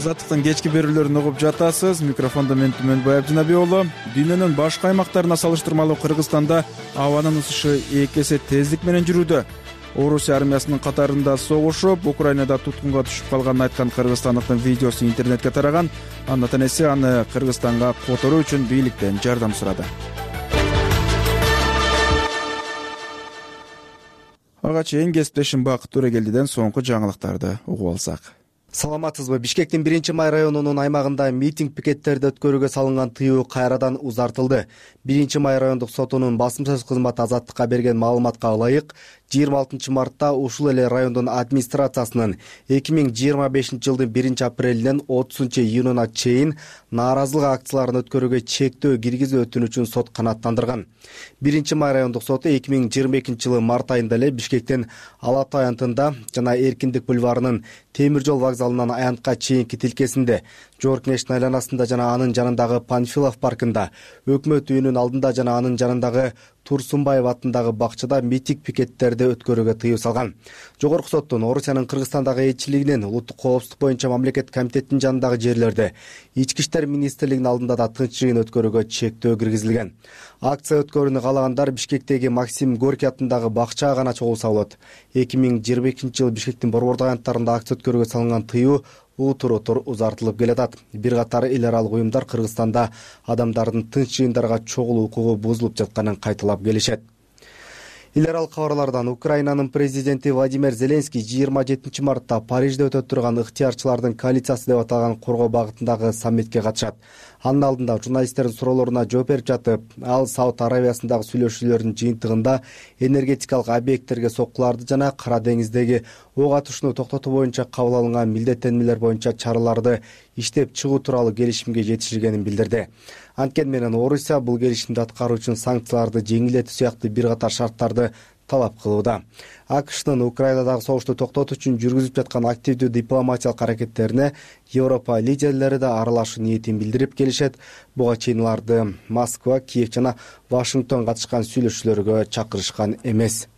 Азаттыктын кечки берүүлөрүн угуп жатасыз. Микрофондо мен Түмөнбай Абдинаби уулу. Дүйнөнүн башка аймактарына салыштырмалуу Кыргызстанда абанын ысышы 2 эсе тездик менен жүрүүдө. Орусия армиясынын катарында согушуп, Украинада туткунга түшүп калганын айткан кыргызстандыктын видеосу интернетке тараган. Андан эси аны Кыргызстанга которуу үчүн бийликтен жардам сурады. Ага чейин кесиптешим Бакыт Төрегелдиден соңку жаңылыктарды угуп алсак. Саламатсызбы? Бишкектин 1-май районунун аймагында митинг пикеттерди өткөрүүгө салынган тыюу кайрадан узартылды. 1-май райондук сотунун басым сөз кызматы Азаттыкка берген маалыматка ылайык, 26 мартта ушул эле райондун администрациясынын 2025 жылдын 1-апрелинен 30 июнуна чейин нааразылык акцияларын өткөрүүгө чектөө киргизүү өтүнүчүн сот канааттандырган. 1-май райондук соту 2022 жылы март айында эле Бишкектин Ала Тай аянтында жана Эркиндик бульварынын темир жол вокзалынан аянтка чейинки тилкесинде, Жорк Нэшн айланасында жана анын жанындагы Панфилов паркында, Өкмөт үйүнүн алдында жана анын жанындагы Турсунбаев атындагы бакчада митинг пикеттерди өткөрүүгө тыюу салган. Жогорку соттун Орусиянын Кыргызстандагы элчилигинин улуттук коопсуздук боюнча мамлекеттик комитеттин жанындагы жерлерде, Ички иштер министрлигинин алдында да тынч жыйын өткөрүүгө чектөө киргизилген. Акция өткөрүүнү каалагандар Бишкектеги Максим Горький атындагы бакчага гана чогулса болот. 2022 жылы Бишкектин борбордук аянттарында акция өткөрүүгө салынган тыюу утур узартылып келатат. Бир катар эл аралык уюмдар Кыргызстанда адамдардын тынч жыйындарга чогулуу укугу бузулуп жатканын кайталап келишет. Эл аралык кабарлардан Украинанын президенти Владимир Зеленский 27 мартта Парижде өтө турган ыктыярчылардын коалициясы деп аталган коргоо багытындагы саммитке катышат. Анын алдында журналисттердин суроолоруна жооп берип жатып, ал Сауд Аравиясындагы сүйлөшүүлөрдүн жыйынтыгында энергетикалык объекттерге соккуларды жана Кара деңиздеги ок атышууну токтотуу боюнча кабыл алынган милдеттенмелер боюнча чараларды иштеп чыгуу тууралуу келишимге жетишилгенин билдирди. Анткени менен Орусия бул келишимди аткаруу үчүн санкцияларды жеңилдетүү сыяктуу бир катар шарттарды талап кылууда. АКШнын Украинадагы согушту токтотуу үчүн жүргүзүп жаткан активдүү дипломатиялык аракеттерине Европа лидерлери да аралашуу ниетин билдирип келишет. Буга чейин аларды Москва, Киев жана Вашингтон катышкан сүйлөшүүлөргө чакырышкан эмес.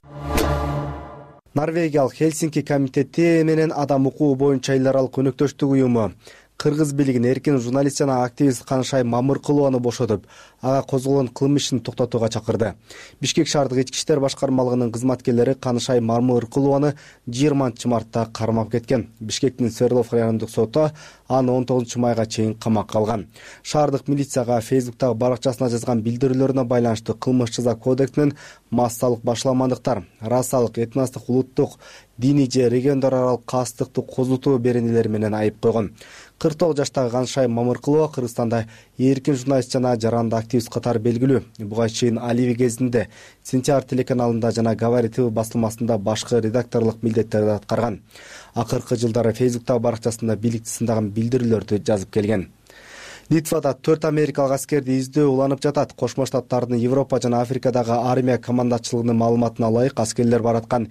Норвегиялык Хельсинки комитети менен адам укугу боюнча эл аралык өнөктөштүк уюму Кыргыз бийлигин эркин журналист жана активист Канышай Мамыркулованы бошотуп, ага козголгон кылмыш ишин токтотууга чакырды. Бишкек шаардык ички иштер башкармалыгынын кызматкерлери Канышай Мамыркулованы 20 мартта кармап кеткен. Бишкектин Свердлов райондук соту аны 19 майга чейин камакка алган. Шаардык милицияга Фейсбуктагы баракчасына жазган билдирүүлөрүнө байланыштуу кылмыш жаза кодексинин массалык башаламандыктар, расалык, этностук, улуттук, диний же региондор аралык кастыктуу козутуу беренелери менен айып койгон. 49 жаштагы Канышай Мамыркулова Кыргызстанда эркин журналист жана жарандык активист катары белгилүү. Буга чейин Аливи кезинде Сентябрь телеканалында жана Говори ТВ басылмасында башкы редакторлук милдеттерди аткарган. Акыркы жылдары Фейсбуктагы баракчасында бийликти сындаган билдирүүлөрдү жазып келген. Литвада 4 америкалык аскерди издөө уланып жатат. Кошмо Штаттардын Европа жана Африкадагы армия командачылыгынын маалыматына ылайык, аскерлер бараткан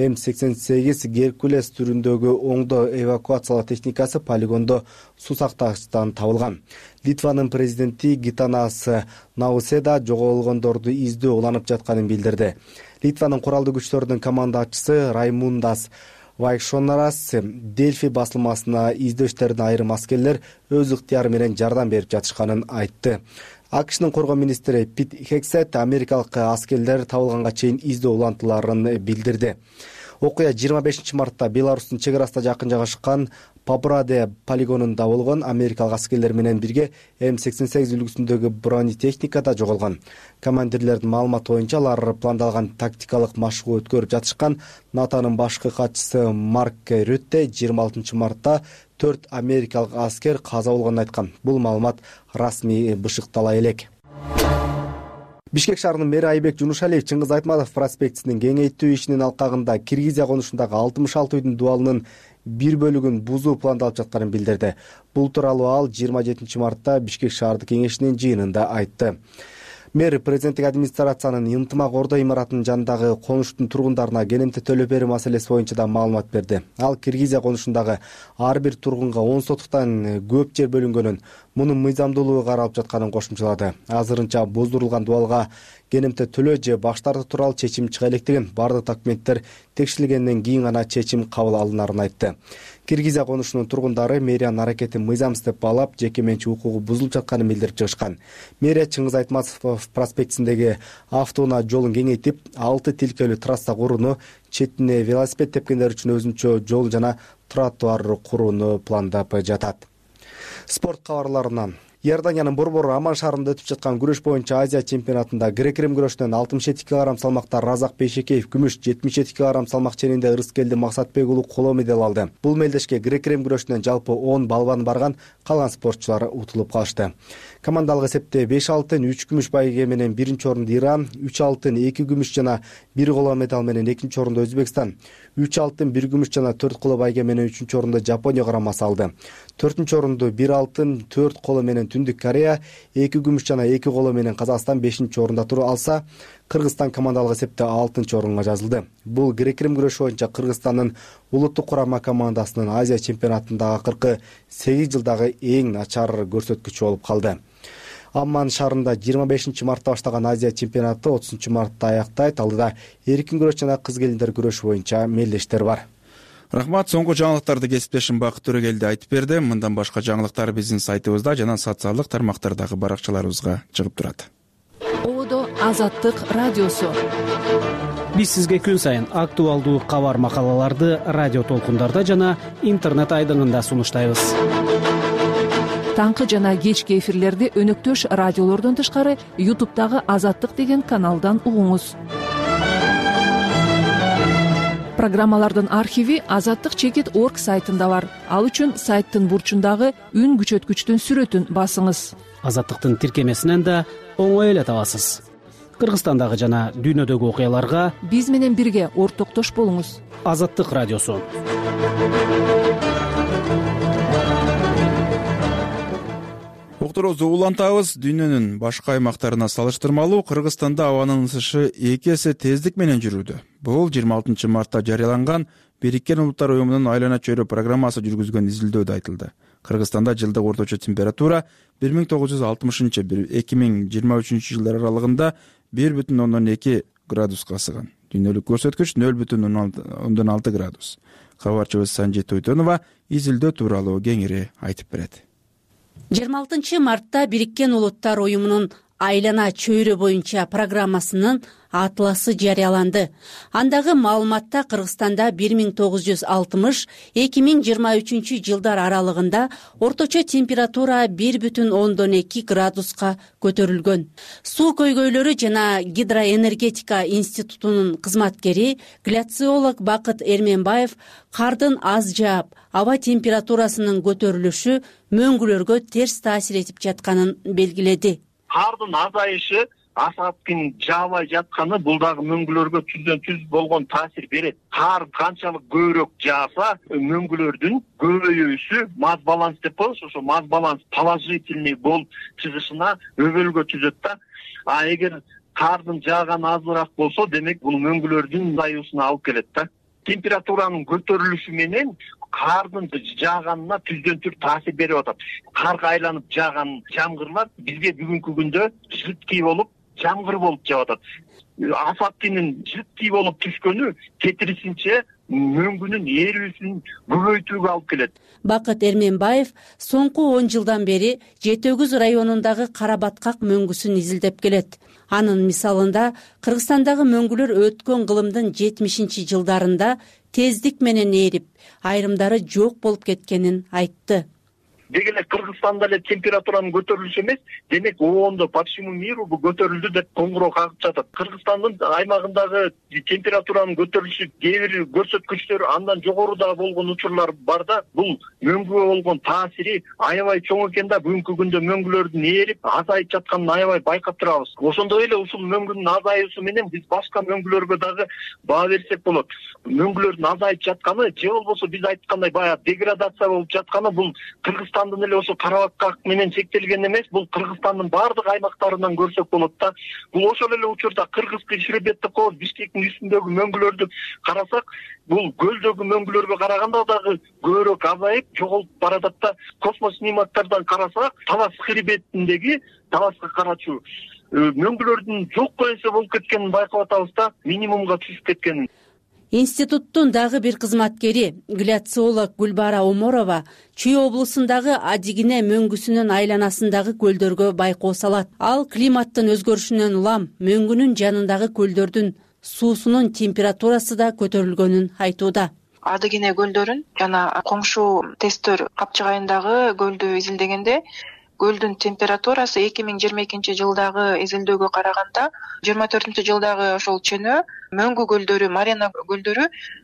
М88 Геркулес түрүндөгү оңдо эвакуациялоо техникасы полигондо суу сактагычтан табылган. Литванын президенти Гитанас Науседа жоголгондорду издөө уланып жатканын билдирди. Литванын куралдуу күчтөрүнүн командачысы Раймундас Вайкшонарас Дельфи басылмасына издөө иштерине айрым аскерлер өз ыктыяры менен жардам берип жатышканын айтты. АКШнын коргоо министри Пит Хексет америкалык аскерлер табылганга чейин издөө улантыларын билдирди. Окуя 25 мартта Беларустун чек арасына жакын жайгашкан Пабраде полигонунда болгон. Америкалык аскерлер менен бирге М88 үлгүсүндөгү бронетехника да жоголгон. Командирлердин маалыматы боюнча алар пландалган тактикалык машыгуу өткөрүп жатышкан. НАТОнун башкы катчысы Марк Рютте 26 мартта 4 америкалык аскер каза болгонун айткан. Бул маалымат расмий бышыктала элек. Бишкек шаарынын мэри Айбек Жунушалиев Чыңгыз Айтматов проспектисинин кеңейтүү ишинин алкагында Киргизия конушундагы 66 үйдүн дубалынын бир бөлүгүн бузуу пландалып жатканын билдирди. Бул тууралуу ал 27 мартта Бишкек шаардык кеңешинин жыйынында айтты. Мэр президенттик администрациянын ынтымак ордо имаратынын жанындагы конуштун тургундарына кенемте төлөп берүү маселеси боюнча да маалымат берди. Ал Киргизия конушундагы ар бир тургунга 10 сотуктан көп жер бөлүнгөнүн, мунун мыйзамдуулугу каралып жатканын кошумчалады. Азырынча боздурулган дубалга кенемте төлөө же баш тартуу тууралуу чечим чыга электигин, бардык документтер текшерилгенден кийин гана чечим кабыл алынарын айтты. Киргизия конушунун тургундары мэриянын аракетин мыйзамсыз деп баалап, жеке менчик укугу бузулуп жатканын билдирип чыгышкан. Мэрия Чыңгыз Айтматов проспектисиндеги автоунаа жолун кеңейтип, 6 тилкелүү трасса курууну, четине велосипед тепкендер үчүн өзүнчө жол жана тротуар курууну пландап жатат. Спорт кабарларынан Иорданиянын Борбору Аман шаарында өтүп жаткан күрөш боюнча Азия чемпионатында грек-рим күрөшүнөн 67 кг салмакта Разак Бейшекеев күмүш, 77 кг салмак ченинде Ырыскелди Максатбек уулу коло медаль алды. Бул мелдешке грек-рим күрөшүнөн жалпы 10 балбан барган, калган спортчулар утулуп калышты. Командалык эсепте 5 алтын, 3 күмүш байгеге менен биринчи орунду Иран, 3 алтын, 2 күмүш жана 1 коло медаль менен экинчи орунду Өзбекстан, 3 алтын, 1 күмүш жана 4 коло байгеге менен үчүнчү орунду Жапония курамасы алды. 4-чү орунду 1 алтын, 4 коло менен Түндүк Корея, 2 күмүш жана 2 коло менен Казакстан 5-чи орунда туруп алса, Кыргызстан командалык эсепте 6-чы орунга жазылды. Бул грек-рим күрөшү боюнча Кыргызстандын улуттук курама командасынын Азия чемпионатындагы 48 жылдагы эң начар көрсөткүчү болуп калды. Амман шаарында 25 мартта баштаган Азия чемпионаты 30 мартта аяктайт. Алдыда эркин күрөш жана кыз келиндер күрөшү боюнча мелдештер бар. Рахмат, соңку жаңылыктарды кесиптешим Бакыт Төрөгелди айтып берди. Мындан башка жаңылыктар биздин сайтыбызда жана социалдык тармактардагы баракчаларыбызга чыгып турат. Ободо Азаттык радиосу. Биз сизге күн сайын актуалдуу кабар макалаларды радио толкундарда жана интернет айдыңында сунуштайбыз. Таңкы жана кечки эфирлерди өнөктөш радиолордон тышкары YouTube'дагы Азаттык деген каналдан угуңуз. Программалардын архиви azattik.org сайтында бар. Ал үчүн сайттын бурчундагы үн күчөткүчтүн сүрөтүн басыңыз. Азаттыктын тиркемесинен да оңой эле табасыз. Кыргызстандагы жана дүйнөдөгү окуяларга биз менен бирге ортоктош болуңуз. Азаттык радиосу. Уктуруубузду улантабыз. Дүйнөнүн башка аймактарына салыштырмалуу Кыргызстанда абанын ысышы 2 эсе тездик менен жүрүүдө. Бул 26 мартта жарыяланган Бириккен Улуттар Уюмунун айлана чөйрө программасы жүргүзгөн изилдөөдө айтылды. Кыргызстанда жылдык орточо температура 1960-2023 жылдар аралыгында 1,2 градуска ысыган. Дүйнөлүк көрсөткүч 0,6 градус. Кабарчыбыз Санжи Тойтонова изилдөө тууралуу кеңири айтып берет. 26 мартта Бириккен Улуттар Уюмунун айлана чөйрө боюнча программасынын атласы жарыяланды. Андагы маалыматта Кыргызстанда 1960-2023 жылдар аралыгында орточо температура 1,2 градуска көтөрүлгөн. Суу көйгөйлөрү жана гидроэнергетика институтунун кызматкери гляциолог Бакыт Эрменбаев кардын аз жаап, аба температурасынын көтөрүлүшү мөңгүлөргө терс таасир этип жатканын белгиледи. Кардын азайышы асаптын жаабай жатканы бул дагы мөңгүлөргө түздөн түз болгон таасир берет. Кар канчалык көбүрөөк жааса, мөңгүлөрдүн көбөйүүсү маз баланс деп коебуз, ошо маз баланс положительный болуп чыгышына өбөлгө түзөт да. А эгер кардын жааганы азыраак болсо, демек бул мөңгүлөрдүн азаюусуна алып келет да. Температуранын көтөрүлүшү менен кардын жааганына түздөн түз таасир берип атат. Карга айланып жааган жамгырлар бизге бүгүнкү күндө жыткий болуп, жамгыр болуп жаап атат. Асаптынын жыткий болуп түшкөнү кетирисинче мөңгүнүн эрүүсүн көбөйтүүгө алып келет. Бакыт Эрменбаев соңку 10 жылдан бери Жети Өгүз районундагы Карабаткак мөңгүсүн изилдеп келет. Анын мисалында Кыргызстандагы мөңгүлөр өткөн кылымдын 70 жылдарында тездик менен ээрип, айрымдары жок болуп кеткенин айтты. Деги эле Кыргызстанда эле температуранын көтөрүлүшү эмес, демек оондо по всему миру бул көтөрүлдү деп коңгуроо кагып жатат. Кыргызстандын аймагындагы температуранын көтөрүлүшү кээ бир көрсөткүчтөр андан жогоруда болгон учурлар бар да, бул мөңгүгө болгон таасири аябай чоң экен да, бүгүнкү күндө мөңгүлөрдүн ээрип, азайып жатканын аябай байкап турабыз. Ошондой эле ушул мөңгүнүн азаюусу менен биз башка мөңгүлөргө дагы баа берсек болот. Мөңгүлөрдүн азайып жатканы же болбосо биз айткандай баягы деградация болуп жатканы бул Кыргызстандын эле ошо Карабаткак менен чектелген эмес, бул Кыргызстандын баардык аймактарынан көрсөк болот да. Бул ошол эле учурда Кыргызский хребет деп коебуз, Бишкектин үстүндөгү мөңгүлөрдү карасак, бул көлдөгү мөңгүлөргө караганда дагы көбүрөөк азайып, жоголуп баратат да. Космос снимоктардан карасак, Талас хребетиндеги таласка карачу мөңгүлөрдүн жокко эсе болуп кеткенин байкап атабыз да, минимумга түшүп кеткенин. Институттун дагы бир кызматкери гляциолог Гүлбара Оморова Чүй облусундагы Адигине мөңгүсүнүн айланасындагы көлдөргө байкоо салат. Ал климаттын өзгөрүшүнөн улам мөңгүнүн жанындагы көлдөрдүн суусунун температурасы да көтөрүлгөнүн айтууда. Адыгине көлдөрүн жана коңшу тесттөр Капчыгайындагы көлдү изилдегенде көлдүн температурасы 2022 жылдагы изилдөөгө караганда 24 жылдагы ошол чөнөө мөңгү көлдөрү, Марена көлдөрү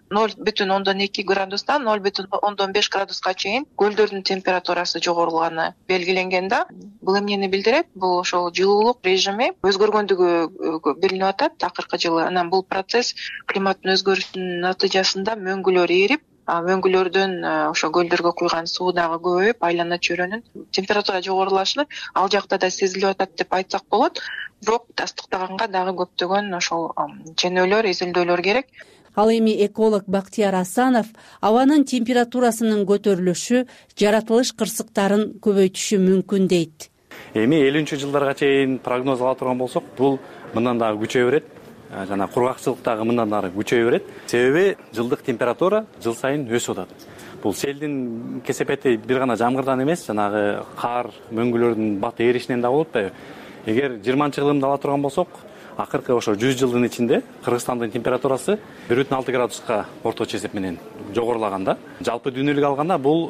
0,2 градустан 0,5 градуска чейин көлдөрдүн температурасы жогорулганы белгиленген да. Бул эмнени билдирет? Бул ошол жылуулук режими өзгөргөндүгү билинип атат акыркы жылы. Анан бул процесс климаттын өзгөрүшүнүн натыйжасында мөңгүлөр ээрип, мөңгүлөрдүн ошо көлдөргө куйган суу дагы көбөйүп, айлана чөйрөнүн температура жогорулашы ал жакта да сезилип атат деп айтсак болот. Бирок тастыктаганга дагы көптөгөн ошол ченөөлөр, изилдөөлөр керек. Ал эми эколог Бактияр Асанов абанын температурасынын көтөрүлүшү жаратылыш кырсыктарын көбөйтүшү мүмкүн дейт. Эми 50 жылдарга чейин прогноз ала турган болсок, бул мындан дагы күчөйө берет. Жана кургакчылык дагы мындан ары күчөйө берет. Себеби жылдык температура жыл сайын өсүп атат. Бул селдин кесепети бир гана жамгырдан эмес, жанагы кар, мөңгүлөрдүн бат ээришинен да болуп атпайбы? Эгер 20-жылымды ала турган болсок, акыркы ошо 100 жылдын ичинде Кыргызстандын температурасы 1,6 градуска орточо эсеп менен жогорулаган да. Жалпы дүйнөлүк алганда бул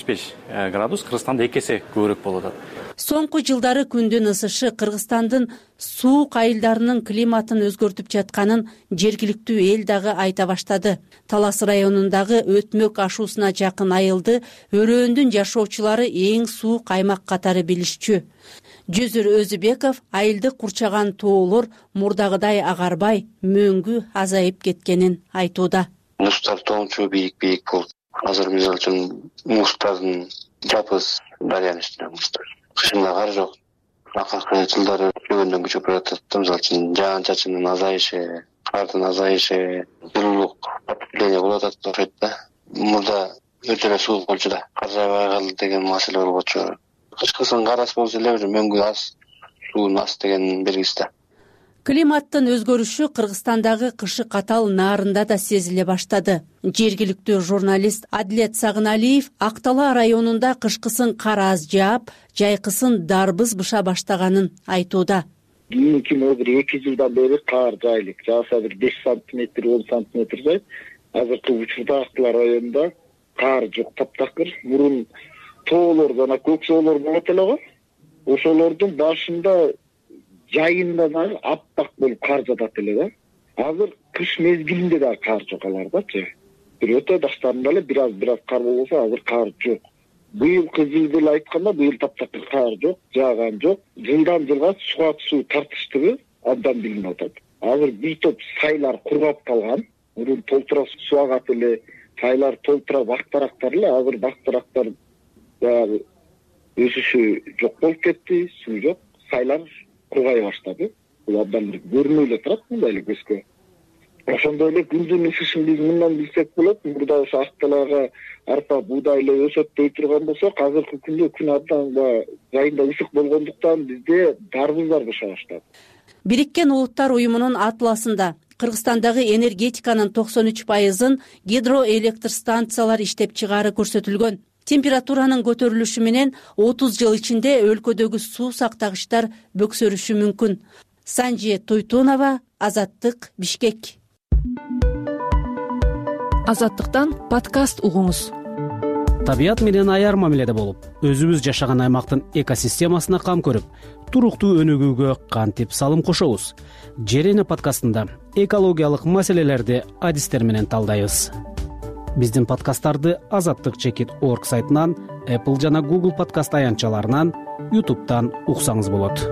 0,75 градус, Кыргызстанда 2 эсе көбүрөөк болуп атат. Соңку жылдары күндүн ысышы Кыргызстандын суук айылдарынын климатын өзгөртүп жатканын жергиликтүү эл дагы айта баштады. Талас районундагы Өтмөк ашуусуна жакын айылды өрөөндүн жашоочулары эң суук аймак катары билишчү. Жөзүр Өзүбеков айылды курчаган тоолор мурдагыдай агарбай, мөңгү азайып кеткенин айтууда. Мустар тоончу бийик болуп, азыр мисалы үчүн мустардын жапыз дарыянын үстүнө мустар. Кышында кар жок. Акыркы жылдары күчөгөндөн күчөп баратат. Мисалы үчүн жаан-чачындын азайышы, кардын азайышы, жылуулук потепление болуп атат окшойт да. Мурда өтө эле суук болчу да. Кар жаабай калды деген маселе болчу. Кышкысын кар аз болсо эле мөңгү аз, суун аз деген белгиси да. Климаттын өзгөрүшү Кыргызстандагы кышы катал наарында да сезиле баштады. Жергиликтүү журналист Адилет Сагыналиев Актала районунда кышкысын кар аз жаап, жайкысын дарбыз быша баштаганын айтууда. Кийинки 2 жылдан бери кар жайлык, жааса бир 5 сантиметр, 10 сантиметр жайт. Азыркы учурда Актала районунда кар жок, таптакыр. Мурун тоолор жана көк соолор болот эле го. Ошолордун башында жайында дагы аппак болуп кар жатат эле да. Азыр кыш мезгилинде да кар жок алардачы. Бир өтө баштарында эле бир аз кар болсо, азыр кар жок. Быйылкы жылды эле айтканда, быйыл таптакыр кар жок, жааган жок. Жылдан жылга суга суу тартыштыгы абдан билинип атат. Азыр бир топ сайлар кургап калган. Мурун толтура суу агат эле, сайлар толтура бактарактар эле, азыр бактарактар өсүшү жок болуп кетти, суу жок, сайлар кургай баштады. Бул абдан көрүнүп эле турат мындай эле көзгө. Ошондой эле күндүн ысышын биз мындан билсек болот. Мурда ошо Акталага арпа, буудай эле өсөт дей турган болсок, азыркы күндө күн абдан жайында ысык болгондуктан бизде дарбыздар быша баштады. Бириккен Улуттар уюмунун атласында Кыргызстандагы энергетиканын 93%-ын гидроэлектр станциялар иштеп чыгаары көрсөтүлгөн. Температуранын көтөрүлүшү менен 30 жыл ичинде өлкөдөгү суу сактагычтар бөксөрүшү мүмкүн. Санжи Туйтунова, Азаттык, Бишкек. Азаттыктан подкаст угуңуз. Табият менен аяр мамиледе болуп, өзүбүз жашаган аймактын экосистемасына кам көрүп, туруктуу өнүгүүгө кантип салым кошобуз? Жерене подкастында экологиялык маселелерди адистер менен талдайбыз. Биздин подкасттарды azattik.org сайтынан, Apple жана Google подкаст аянтчаларынан, YouTube'дан уксаңыз болот.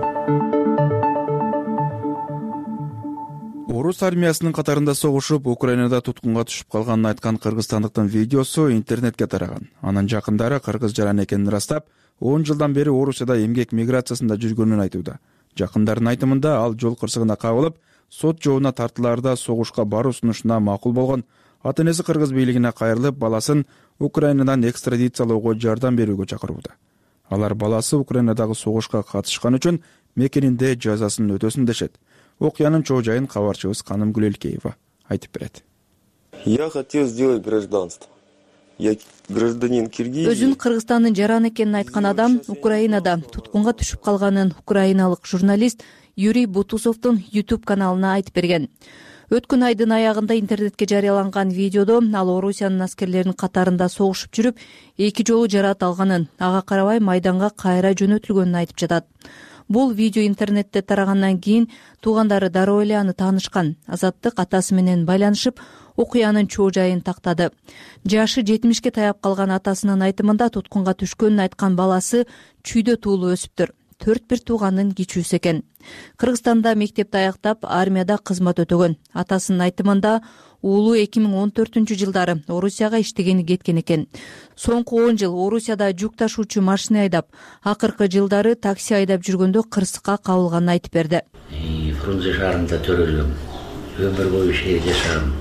Орус армиясынын катарында согушуп, Украинада туткунга түшүп калганын айткан кыргызстандыктын видеосу интернетке тараган. Анын жакындары кыргыз жаран экенин ырастап, 10 жылдан бери Орусияда эмгек миграциясында жүргөнүн айтууда. Жакындардын айтымында ал жол кырсыгына кабылып, сот жообуна тартылаарда согушка баруу сунушуна макул болгон. Ата-энеси кыргыз бийлигине кайрылып, баласын Украинадан экстрадициялоого жардам берүүгө чакырууда. Алар баласы Украинадагы согушка катышкан үчүн мекенинде жазасын өтөсүн дешет. Окуянын чоо жайын кабарчыбыз Каным Гүлелкеева айтып берет. Я хотел сделать гражданство. Я гражданин Киргизии. Өзүн Кыргызстандын жараны экенин айткан адам Украинада туткунга түшүп калганын украиналык журналист Юрий Бутусовдун YouTube каналына айтып берген. Өткөн айдын аягында интернетке жарыяланган видеодо ал Орусиянын аскерлеринин катарында согушуп жүрүп, 2 жолу жараат алганын, ага карабай майданга кайра жөнөтүлгөнүн айтып жатат. Бул видео интернетте тарагандан кийин туугандары дароо эле аны таанышкан. Азаттык атасы менен байланышып, окуянын чоо жайын тактады. Жашы 70ке таяп калган атасынын айтымында туткунга түшкөнүн айткан баласы чүйдө туулуу өсүптүр. 4 тууганын кичүүсү экен. Кыргызстанда мектепти аяктап, армияда кызмат өтөгөн. Атасынын айтымында уулу 2014-жылдары Орусияга иштегени кеткен экен. Соңку 10 жыл Орусияда жүк ташуучу машина айдап, акыркы жылдары такси айдап жүргөндө кырсыкка кабылганын айтып берди. Фрунзе шаарында төрөлгөм. Өмүр бою шаар жашагам.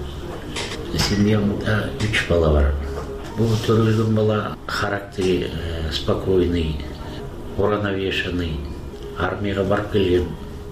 Семьямда 3 бала бар. Бул төрөлгөн бала характери спокойный, уравновешенный. Армияга барып келген.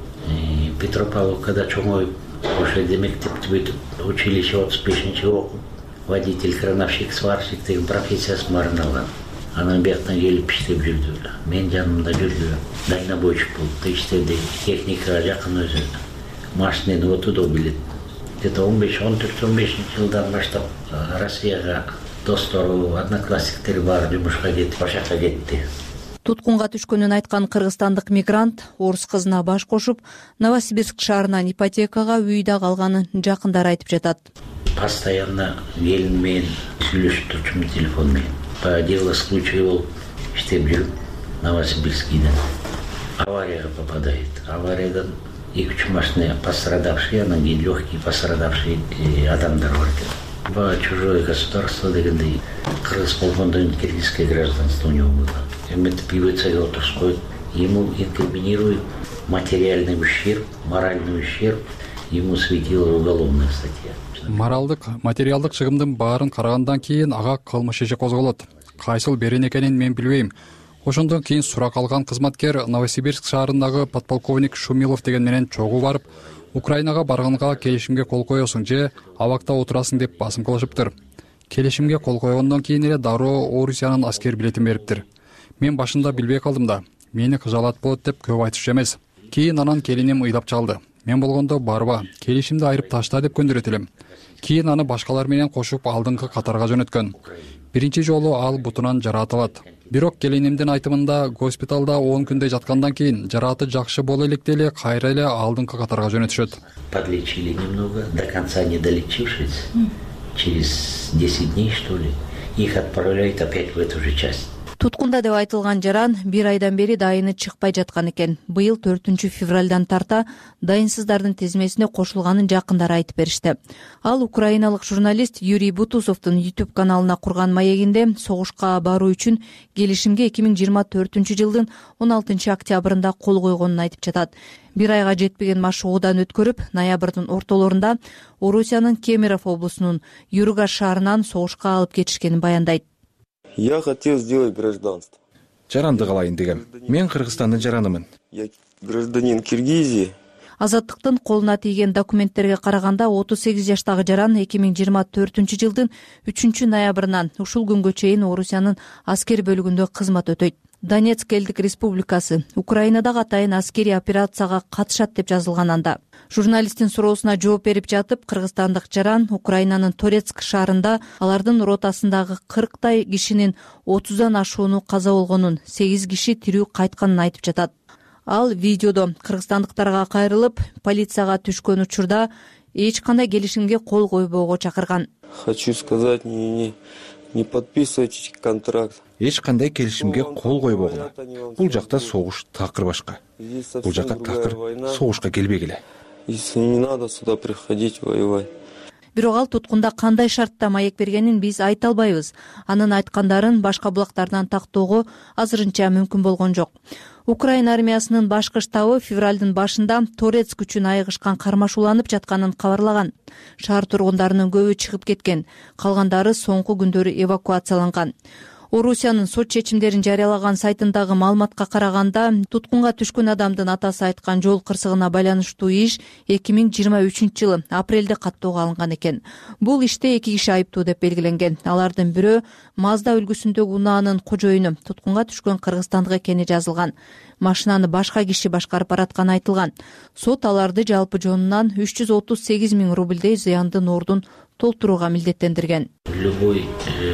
Петропавловкада чоңоюп, ошол жерде мектепти бүтүп, училище 35-чи окуп, водитель, крановщик, сварщик деген профессиясын баарын алган. Анан бияктан келип иштеп жүрдү. Мен жанымда жүрдү. Дальнобойщик болуп иштеди. Техникага жакын өзү. Машинени отудо билет. Где-то 14-15 жылдан баштап Россияга достору, одноклассниктери баары жумушка кетип, ошака кетти. Туткунга түшкөнүн айткан кыргызстандык мигрант орус кызына баш кошуп, Новосибирск шаарынан ипотекага үйдө калганын жакындары айтып жатат. Постоянно келин менен сүйлөшүп турчумун телефон менен. По делу случай болуп иштеп жүрүп, Новосибирскийден аварияга попадает. Авариядан 2-3 машина пострадавшие, анан кийин легкий пострадавшие адамдар бар экен. По чужое государство дегендей, кыргыз болгондон киргизское гражданство у него было. Эметип ИВЦга отуруп коюп, ему инкриминируют материальный ущерб, моральный ущерб, ему светила уголовная статья. Моралдык, материалдык чыгымдын баарын карагандан кийин ага кылмыш иши козголот. Кайсыл берен экенин мен билбейм. Ошондон кийин сурак алган кызматкер Новосибирск шаарындагы подполковник Шумилов деген менен чогуу барып, Украинага барганга келишимге кол коесуң же абакта отурасың деп басым кылышыптыр. Келишимге кол койгондон кийин эле дароо Орусиянын аскер билетин бериптир. Мен башында билбей калдым да, мени кыжалат болот деп көп айтышчу эмес. Кийин анан келиним ыйлап чалды. Мен болгондо барба, келишимди айырып ташта деп көндүрөт элем. Кийин аны башкалар менен кошуп алдыңкы катарга жөнөткөн. Биринчи жолу ал бутунан жараат алат. Бирок келинимдин айтымында госпиталда 10 күндөй жаткандан кийин жарааты жакшы боло электе эле кайра эле алдыңкы катарга жөнөтүшөт. Подлечили немного, до конца не долечившись, через 10 дней, что ли, их отправляют опять в эту же часть. Туткунда деп айтылган жаран 1 айдан бери дайыны чыкпай жаткан экен. Быйыл 4-февралдан тарта дайынсыздардын тизмесине кошулганын жакындары айтып беришти. Ал украиналык журналист Юрий Бутусовдун YouTube каналына курган маегинде согушка баруу үчүн келишимге 2024-жылдын 16 октябрында кол койгонун айтып жатат. 1 айга жетпеген машыгуудан өткөрүп, ноябрдын ортолорунда Орусиянын Кемерово облусунун Юргаш шаарынан согушка алып кетишкенин баяндайт. Я хотел сделать гражданство. Жаранды калайын дегем. Мен Кыргызстандын жаранымын. Я гражданин Киргизии. Азаттыктын колуна тийген документтерге караганда 38 жаштагы жаран 2024-жылдын 3-ноябрынан ушул күнгө чейин Орусиянын аскер бөлүгүндө кызмат өтөйт. Донецк элдик республикасы Украинадагы атайын аскерий операцияга катышат деп жазылган анда. Журналисттин суроосуна жооп берип жатып, кыргызстандык жаран Украинанын Торецк шаарында алардын ротасындагы 40 кишинин 30дан ашууну каза болгонун, 8 киши тирүү кайтканын айтып жатат. Ал видеодо кыргызстандыктарга кайрылып, полицияга түшкөн учурда эч кандай келишимге кол койбоого чакырган. Хочу сказать, не подписывайте контракт. Эч кандай келишимге кол койбогула. Бул жакта согуш такыр башка. Бул жака такыр согушка келбегиле. Если не надо сюда приходить воевать. Бирок ал туткунда кандай шартта маек бергенин биз айта албайбыз. Анын айткандарын башка булактардан тактоого азырынча мүмкүн болгон жок. Украина армиясынын башкы штабы февралдын башында Торецк үчүн айыгышкан кармашууланып жатканын кабарлаган. Шаар тургундарынын көбү чыгып кеткен, калгандары соңку күндөрү эвакуацияланган. Орусиянын сот чечимдерин жарыялаган сайтындагы маалыматка караганда, туткунга түшкөн адамдын атасы айткан жол кырсыгына байланыштуу иш 2023-жылы апрелде каттоого алынган экен. Бул иште 2 киши айыптуу деп белгиленген. Алардын бирөө Мазда үлгүсүндөгү унаанын кожоюну, туткунга түшкөн кыргызстандык экени жазылган. Машинаны башка киши башкарып баратканы айтылган. Сот аларды жалпы жонунан 338 000 рубльдей зыяндын ордун толтурууга милдеттендирген. Любой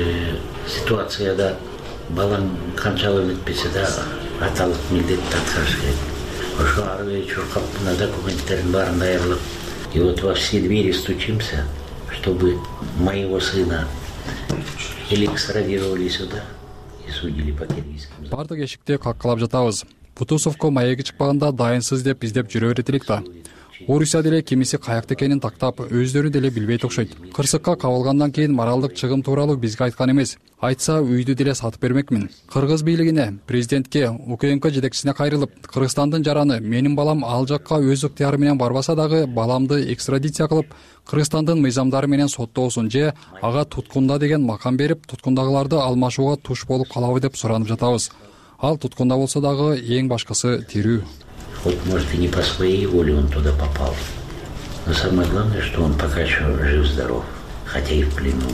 ситуацияда балаң канчалык өтпесе да аталык милдетти аткарыш керек. Ошо ары бери чуркап мына документтердин баарын даярдап, и вот во все двери стучимся, чтобы моего сына или экстрадировали сюда и судили по киргизским. Бардык эшикти каккалап жатабыз. Бутусовго маеги чыкпаганда дайынсыз деп издеп жүрө берет элек да. Орусия деле кимиси каякта экенин тактап, өздөрү деле билбейт окшойт. Кырсыкка кабылгандан кийин моралдык чыгым тууралуу бизге айткан эмес. Айтса үйдү деле сатып бермекмин. Кыргыз бийлигине, президентке, УКМК жетекчисине кайрылып, Кыргызстандын жараны менин балам ал жакка өз ыктыяры менен барбаса дагы баламды экстрадиция кылып, Кыргызстандын мыйзамдары менен соттоосун же ага туткунда деген макам берип, туткундагыларды алмашууга туш болуп калабы деп суранып жатабыз. Ал туткунда болсо дагы эң башкысы тирүү. Вот, может, и не по своей воле он туда попал. Но самое главное, что он пока еще жив-здоров, хотя и в плену.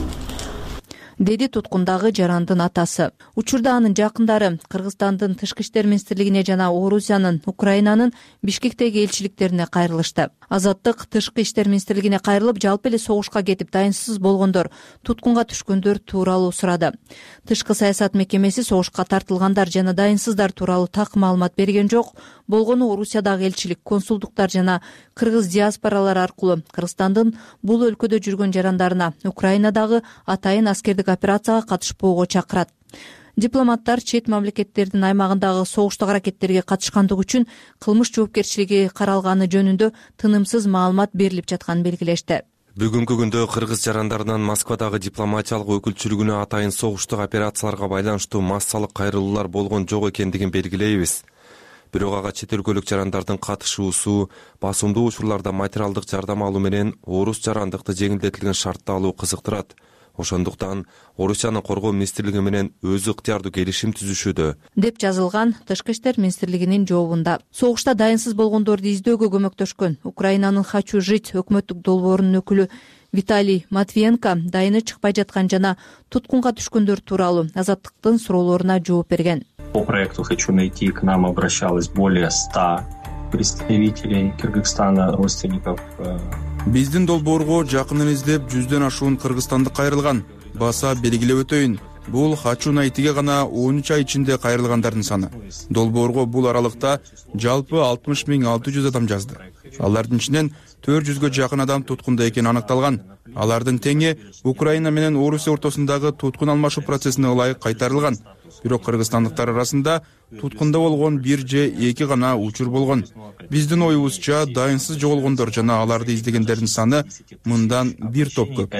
Деди туткундагы жарандын атасы. Учурда анын жакындары Кыргызстандын Тышкы иштер министрлигине жана Орусиянын Украинанын Бишкектеги элчиликтерине кайрылышты. Азаттык Тышкы иштер министрлигине кайрылып, жалпы эле согушка кетип дайынсыз болгондор, туткунга түшкөндөр тууралуу сурады. Тышкы саясат мекемеси согушка тартылгандар жана дайынсыздар тууралуу так маалымат берген жок. Болгону Орусиядагы элчилик, консулдуктар жана кыргыз диаспоралары аркылуу Кыргызстандын бул өлкөдө жүргөн жарандарына Украинадагы атайын аскердик операцияга катышпоого чакырат. Дипломаттар чет мамлекеттердин аймагындагы согуштук аракеттерге катышкандыгы үчүн кылмыш жоопкерчилиги каралганы жөнүндө тынымсыз маалымат берилип жатканын белгилешти. Бүгүнкү күндө кыргыз жарандарынан Москвадагы дипломатиялык өкүлчүлүгүнө атайын согуштук операцияларга байланыштуу массалык кайрылуулар болгон жок экендигин белгилейбиз. Бирок ага чет өлкөлүк жарандардын катышуусу, басымдуу учурларда материалдык жардам алуу менен орус жарандыкты жеңилдетилген шартта алуу кызыктырат. Ошондуктан Орусиянын коргоо министрлиги менен өзү ыктыярдуу келишим түзүшүүдө, деп жазылган Тышкы иштер министрлигинин жообунда. Согушта дайынсыз болгондорду издөөгө көмөктөшкөн Украинанын «Хочу жить» өкмөттүк долбоорунун өкүлү Виталий Матвиенко дайыны чыкпай жаткан жана туткунга түшкөндөр тууралуу Азаттыктын суроолоруна жооп берген. По проекту «Хочу найти» к нам обращалось более 100 представителей Кыргызстана, родственников. Биздин долбоорго жакынын издеп 100дөн ашуун кыргызстандык кайрылган. Баса белгилеп өтөйүн. Бул «Хочу найтиге» гана 13 ай ичинде кайрылгандардын саны. Долбоорго бул аралыкта жалпы 60 600 адам жазды. Алардын ичинен 400гө жакын адам туткунда экени аныкталган. Алардын теңи Украина менен Орусия ортосундагы туткун алмашуу процессине ылайык кайтарылган. Бирок кыргызстандыктар арасында туткунда болгон 1 же 2 гана учур болгон. Биздин оюбузча дайынсыз жоголгондор жана аларды издегендердин саны мындан бир топ көп.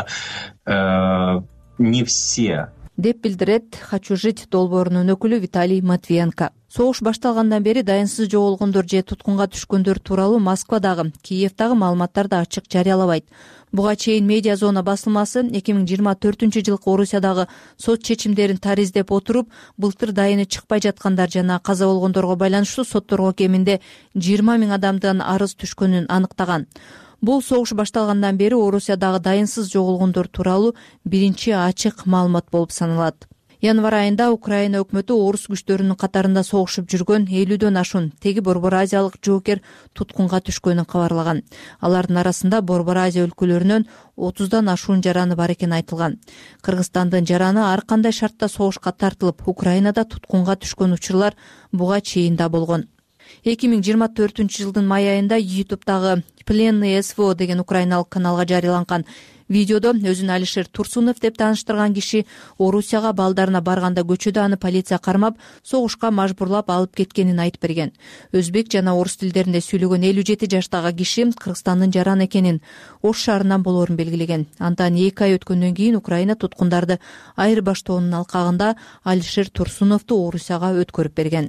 Это не все. Деп билдирет «Хочу жить» долбоорунун өкүлү Виталий Матвиенко. Согуш башталгандан бери дайынсыз жоголгондор же туткунга түшкөндөр тууралуу Москвадагы, Киевдагы маалыматтарды ачык жарыялабайт. Буга чейин Медиа зона басылмасы 2024-жылкы Орусиядагы сот чечимдерин тариздеп отуруп, былтыр дайыны чыкпай жаткандар жана каза болгондорго байланыштуу сотторго кеминде 20 000 адамдан арыз түшкөнүн аныктаган. Бул согуш башталгандан бери Орусиядагы дайынсыз жоголгондор тууралуу биринчи ачык маалымат болуп саналат. Январь айында Украина өкмөтү орус күчтөрүнүн катарында согушуп жүргөн 50дөн ашуун теги Борбор Азиялык жоокер туткунга түшкөнүн кабарлаган. Алардын арасында Борбор Азия өлкөлөрүнөн 30дан ашуун жараны бар экени айтылган. Кыргызстандын жараны ар кандай шартта согушка тартылып, Украинада туткунга түшкөн учурлар буга чейин да болгон. 2024-жылдын май айында YouTube'дагы «Пленный СВО» деген украиналык каналга жарыяланган видеодо өзүн Алишер Турсунов деп тааныштырган киши Орусияга балдарына барганда көчөдө аны полиция кармап, согушка мажбурлап алып кеткенин айтып берген. Өзбек жана орус тилдеринде сүйлөгөн 57 жаштагы киши Кыргызстандын жараны экенин, Ош шаарынан болоорун белгилеген. Андан 2 ай өткөндөн кийин Украина туткундарды айырбаштоонун алкагында Алишер Турсуновду Орусияга өткөрүп берген.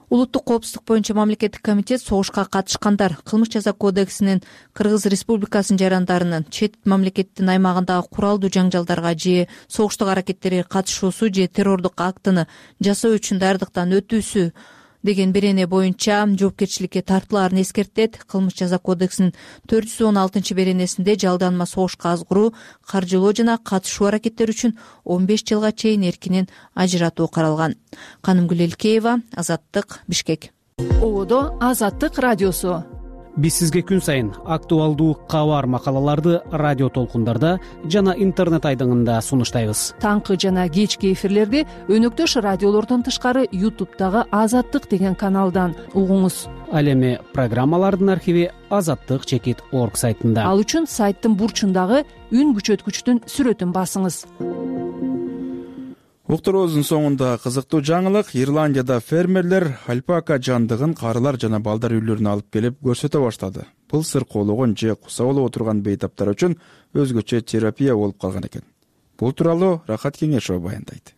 улуттук коопсуздук боюнча мамлекеттик комитет согушка катышкандар кылмыш жаза кодексинин Кыргыз Республикасынын жарандарынын чет мамлекеттин аймагындагы куралдуу жаңжалдарга же согуштук аракеттерге катышуусу же террордук актыны жасоо үчүн даярдыктан өтүүсү деген берене боюнча жоопкерчиликке тартылаарын эскертет. Кылмыш жаза кодексинин 416 беренесинде жалданма согушка азгыруу, каржылоо жана катышуу аракеттери үчүн 15 жылга чейин эркинен ажыратуу каралган. Канымгүл Элкеева, Азаттык, Бишкек. Ободо Азаттык радиосу. Биз сизге күн сайын актуалдуу кабар макалаларды радио толкундарда жана интернет айдыңында сунуштайбыз. Таңкы жана кечки эфирлерди өнөктөш радиолордон тышкары YouTube'дагы Азаттык деген каналдан угуңуз. Ал эми программалардын архиви azattyk.org сайтында. Ал үчүн сайттын бурчундагы үн күчөткүчтүн сүрөтүн басыңыз. Уктуруубуздун соңунда кызыктуу жаңылык. Ирландияда фермерлер альпака жандыгын карылар жана балдар үйлөрүнө алып келип көрсөтө баштады. Бул сыркоологон же куса болуп отурган бейтаптар үчүн өзгөчө терапия болуп калган экен. Бул тууралуу Рахат Кеңешова баяндайт.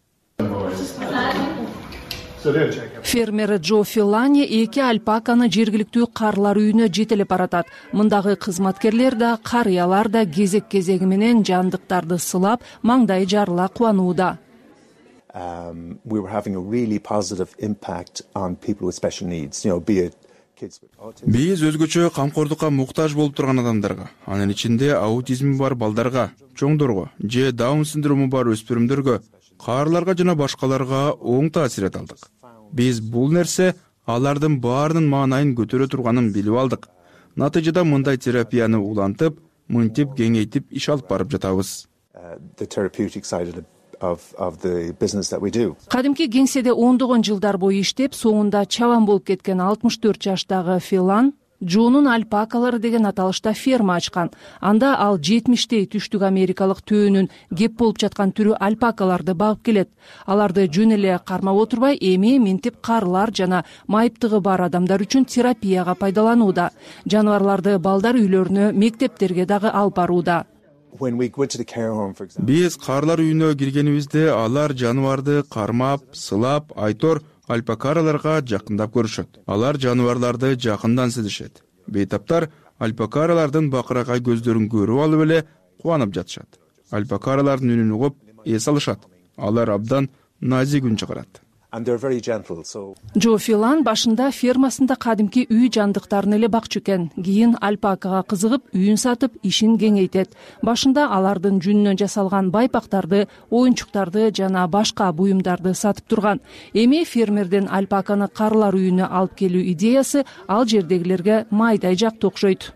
Фермер Джо Филани 2 альпаканы жергиликтүү карлар үйүнө жетелеп баратат. Мындагы кызматкерлер да, карыялар да кезек-кезеги менен жандыктарды сылап, маңдай жарыла кубанууда. We were having a really positive impact on people with special needs, be it kids with autism. Биз өзгөчө камкордукка муктаж болуп турган адамдарга, анын ичинде аутизми бар балдарга, чоңдорго же Даун синдрому бар өспүрүмдөргө, карыларга жана башкаларга оң таасир эте алдык. Биз бул нерсе алардын баарынын маанайын көтөрө турганын билип алдык. Натыйжада мындай терапияны улантып, мынтип кеңейтип иш алып барып жатабыз. The therapeutic side of the business that we do. Кадимки кеңседе ондогон жылдар бою иштеп, соңунда чабан болуп кеткен 64 жаштагы Филан Джонун альпакалары деген аталышта ферма ачкан. Анда ал 70 түштүк америкалык төөнүн кеп болуп жаткан түрү альпакаларды багып келет. Аларды жөн эле кармап отурбай, эми минтип карылар жана майыптыгы бар адамдар үчүн терапияга пайдаланууда. Жаныбарларды балдар үйлөрүнө, мектептерге дагы алып барууда. Биз карлар үйүнө киргенибизде алар жаныбарды кармап, сылап, айтор альпакараларга жакындап көрүшөт. Алар жаныбарларды жакындан сезишет. Бейтаптар альпакаралардын бакыракай көздөрүн көрүп алып эле кубанып жатышат. Альпакаралардын үнүн угуп эс алышат. Алар абдан назик үн чыгарат. Джо Филан башында фермасында кадимки үй жандыктарын эле бакчу экен. Кийин альпакага кызыгып, үйүн сатып, ишин кеңейтет. Башында алардын жүнүнөн жасалган байпактарды, оюнчуктарды жана башка буюмдарды сатып турган. Эми фермердин альпаканы карлар үйүнө алып келүү идеясы ал жердегилерге майдай жакты окшойт.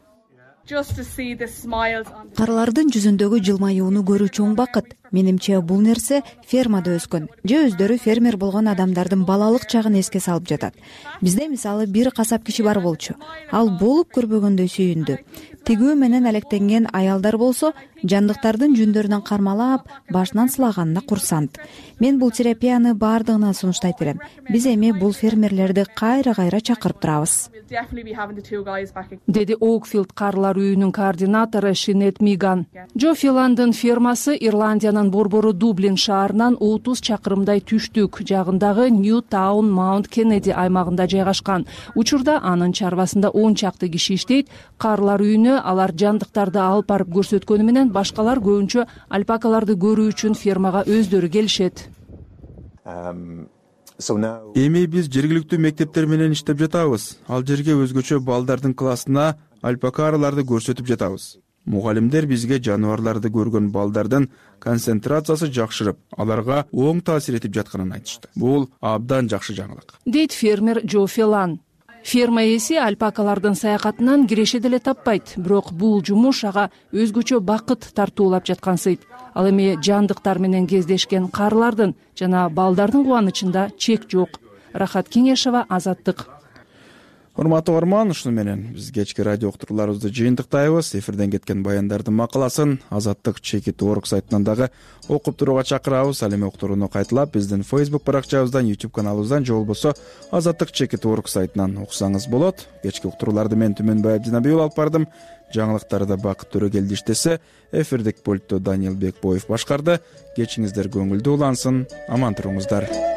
Карлардын жүзүндөгү жылмаюуну көрүү чоң бакыт. Менимче бул нерсе фермада өскөн же өздөрү фермер болгон адамдардын балалык чагын эске салып жатат. Бизде мисалы бир касап киши бар болчу. Ал болуп көрбөгөндөй сүйүндү. Тигүү менен алектенген аялдар болсо жандыктардын жүндөрүнөн кармалап, башынан сылаганына курсант. Мен бул терапияны баардыгына сунуштайт элем. Биз эми бул фермерлерди кайра чакырып турабыз. Деди Оукфилд карлар үйүнүн координатору Шинет Миган. Джо Филандын фермасы Ирландиянын борбору Дублин шаарынан 30 чакырымдай түштүк жагындагы Нью Таун Маунт Кеннеди аймагында жайгашкан. Учурда анын чарбасында 10 чакты киши иштейт. Карлар үйүнө алар жандыктарды алып барып көрсөткөнү менен башкалар көбүнчө альпакаларды көрүү үчүн фермага өздөрү келишет. Эми биз жергиликтүү мектептер менен иштеп жатабыз. Ал жерге өзгөчө балдардын классына альпакаларды көрсөтүп жатабыз. Мугалимдер бизге жаныбарларды көргөн балдардын концентрациясы жакшырып, аларга оң таасир этип жатканын айтышты. Бул абдан жакшы жаңылык. Дейт фермер Джо Филан. Ферма ээси альпакалардын саякатынан киреше деле таппайт, бирок бул жумуш ага өзгөчө бакыт тартуулап жаткансыйт. Ал эми жандыктар менен кездешкен карлардын жана балдардын кубанычында чек жок. Рахат Кеңешова, Азаттык. Урматтуу угарман, ушуну менен биз кечки радио уктурууларыбызды жыйынтыктайбыз. Эфирден кеткен баяндардын макаласын azattyk.org сайтынан дагы окуп турууга чакырабыз. Ал эми уктурууну кайталап биздин Facebook баракчабыздан, YouTube каналыбыздан же болбосо azattyk.org сайтынан уксаңыз болот. Кечки уктурууларды мен Түмөнбай Абдинабиев алып бардым. Жаңылыктарды Бакыт Төрөгелди иштесе, эфирдик пультту Даниил Бекбоев башкарды. Кечиңиздер көңүлдүү улансын. Аман туруңуздар.